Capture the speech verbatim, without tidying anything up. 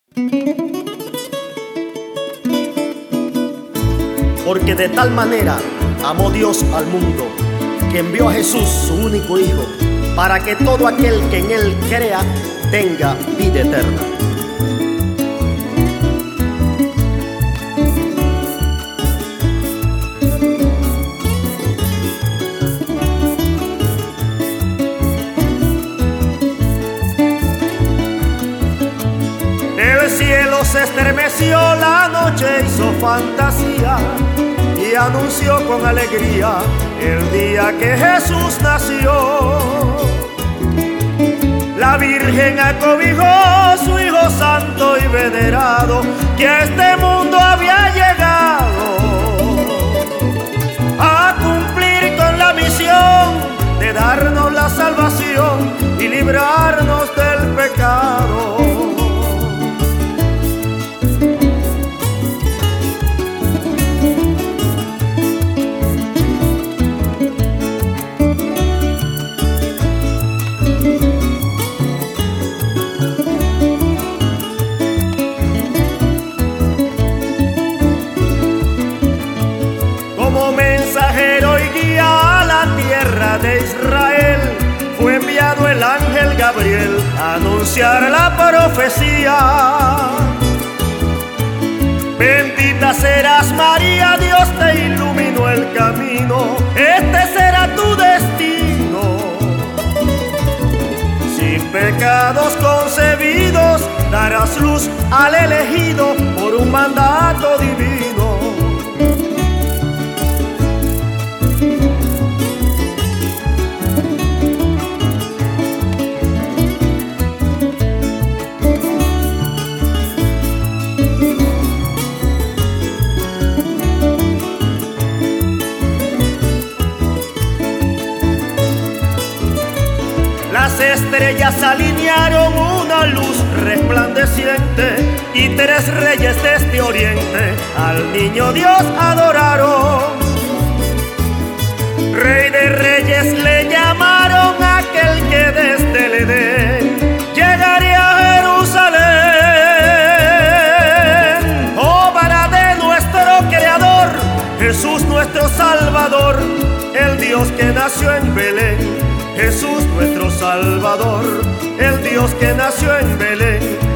Porque de tal manera amó Dios al mundo, que envió a Jesús, su único Hijo, para que todo aquel que en Él crea tenga vida eterna. El cielo se estremeció, la noche hizo fantasía y anunció con alegría el día que Jesús nació. La Virgen acobijó a su Hijo santo y venerado, que a este mundo había llegado a cumplir con la misión de darnos la salvación y librarnos del pecado. Como mensajero y guía a la tierra de Israel, fue enviado el ángel Gabriel a anunciar la profecía. Bendita serás, María, Dios te iluminó el camino, este será tu destino. Sin pecados concebidos, darás luz al elegido por un mandato divino. Las estrellas alinearon una luz resplandeciente y tres reyes de este oriente al niño Dios adoraron. Rey de reyes le llamaron aquel que desde el Edén llegaría a Jerusalén. Obra de nuestro Creador, Jesús nuestro Salvador, el Dios que nació en Belén. Jesús nuestro Salvador, el Dios que nació en Belén.